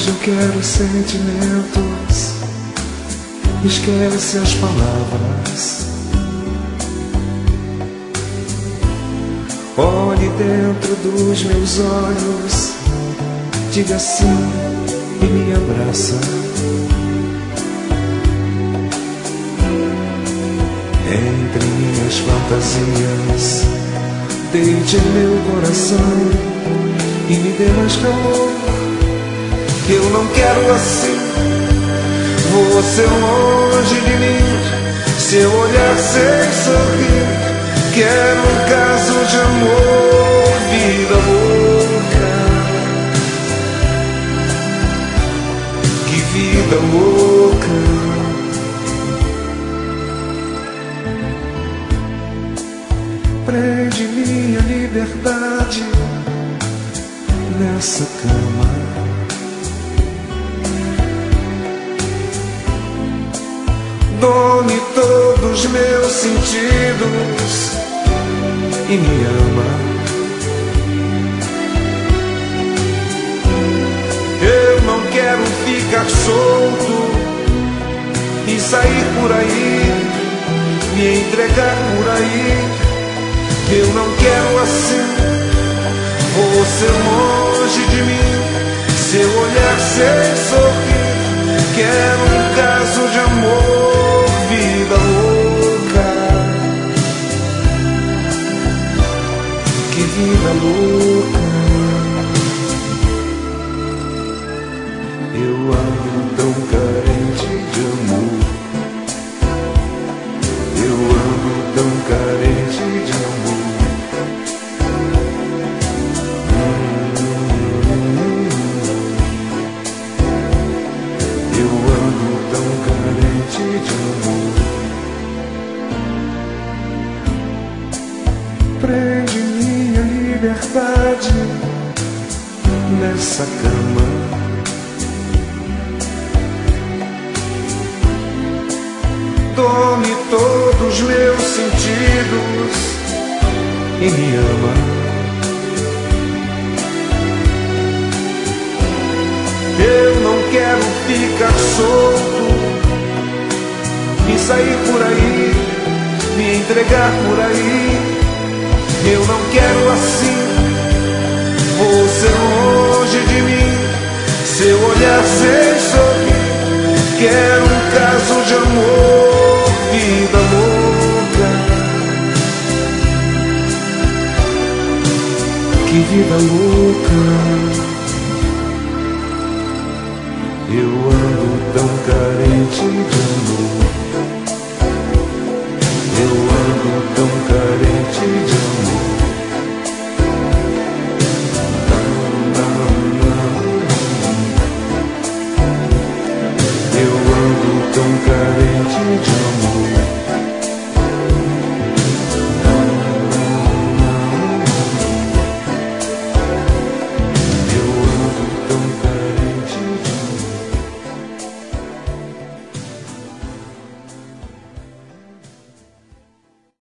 hoje eu quero sentimentos. Esquece as palavras. Olhe dentro dos meus olhos, diga sim e me abraça. Entre minhas fantasias, deite em meu coração e me dê mais calor. Eu não quero assim, você longe de mim, seu olhar sem sorrir. Quero um caso de amor, vida louca. Que vida louca. Prende minha liberdade nessa cama. Dome todos os meus sentidos e me ama. Eu não quero ficar solto e sair por aí, me entregar por aí. Eu não quero assim, você longe de mim, seu olhar sem sorrir. Quero um caso de amor, vida louca. Que vida louca. Eu ando tão carente de amor. Eu ando tão carente de amor. Eu ando tão carente de amor. Prende minha liberdade nessa cama. Tome todos os meus sentidos e me ama. Eu não quero ficar solto e sair por aí, me entregar por aí. Eu não quero assim, você longe de mim, seu olhar sem sorrir. Quero um caso de amor, vida louca. Que vida louca. Eu ando tão carente de amor.